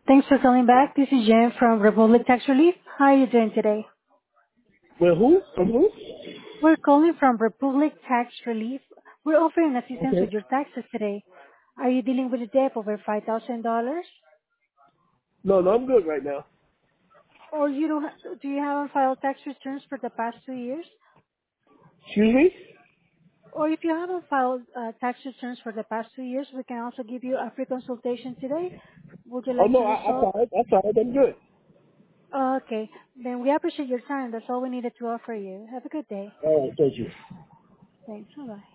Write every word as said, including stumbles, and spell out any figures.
Thanks for calling back. This is Jen from Republic Tax Relief. How are you doing today? Well, who? From who? We're calling from Republic Tax Relief. We're offering assistance Okay. with your taxes today. Are you dealing with a debt over five thousand dollars? No, no, I'm good right now. Or you don't, ha- do you haven't filed tax returns for the past two years? Excuse me? Or if you haven't filed uh, tax returns for the past two years, we can also give you a free consultation today. Would you Oh, like no, to do I, I so? tried. I tried. I'm good. Okay. Then we appreciate your time. That's all we needed to offer you. Have a good day. All right, thank you. Thanks. Bye-bye.